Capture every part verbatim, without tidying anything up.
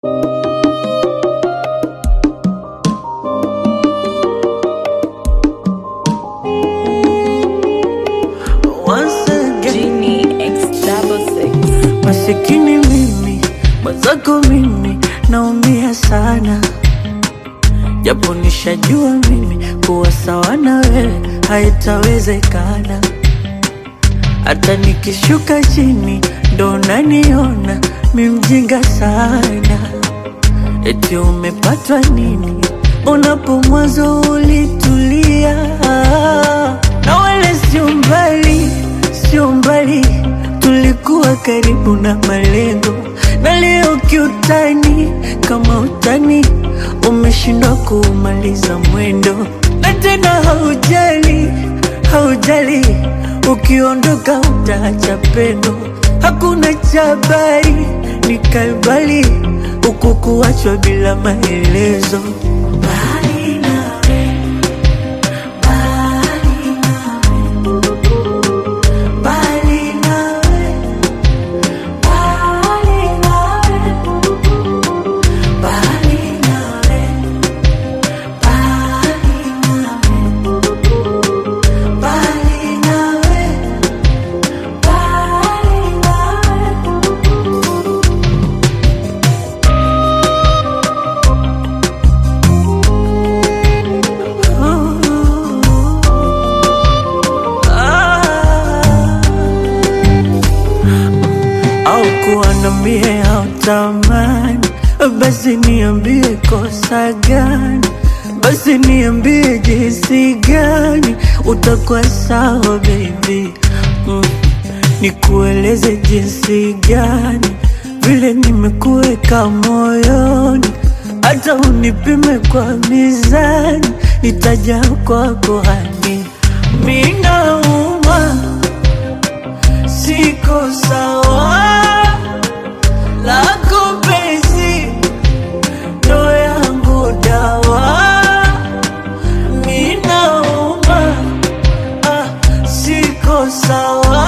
Masikini mimi, mwenzako mimi, naumia sana. Japo nishajua mimi, kuwa sawa na wewe haitawezekana. Hata nikishuka chini, ndo naniona mimi mjinga sana. Eti umepatwa nini, unapo mwanzo ulitulia. Na wale sio mbali, sio mbali, tulikuwa karibu na malengo. Na leo kiutani, kama utani, umeshindwa kumaliza mwendo. Na tena haujali, haujali, ukiondoka utaacha pendo. Hakuna chabari, nikaibali, uku kuachwa bila maelezo. Bali nawe, bali nawe, bali nawe, bali nawe, bali nawe, bali nawe, bali nawe, bali au kuwa na mie hautamani, basi niambie kosa gani, basi niambie jinsi gani utakuwa sawa baby. mm. Nikueleze jinsi gani vile nimekuweka moyoni. Hata unipime kwa mizani, nitaja kwako hani. Mimi nauma, siko sawa, lako penzi ndo yangu dawa. Mimi nauma, ah, siko sawa,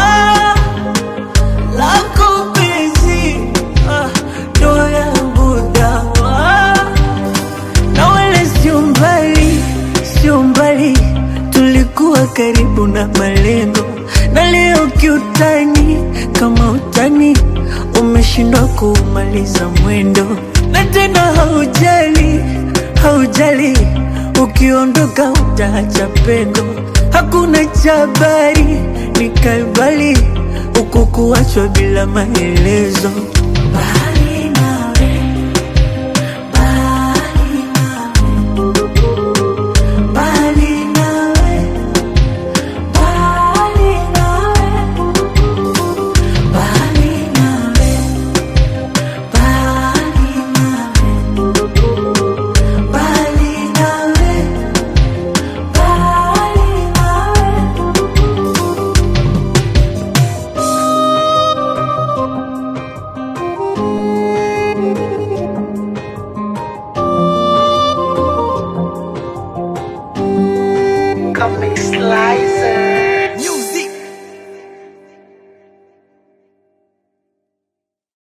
lako penzi ah, ndo yangu dawa. Na wale sio mbali, sio mbali, tulikuwa karibu na malengo. Na leo kiutani, kama utani, umeshindwa kumaliza mwendo. Na tena haujali, haujali, ukiondoka utaacha pengo. Hakuna chabari, nikaibali, uku kuachwa bila maelezo. Bye.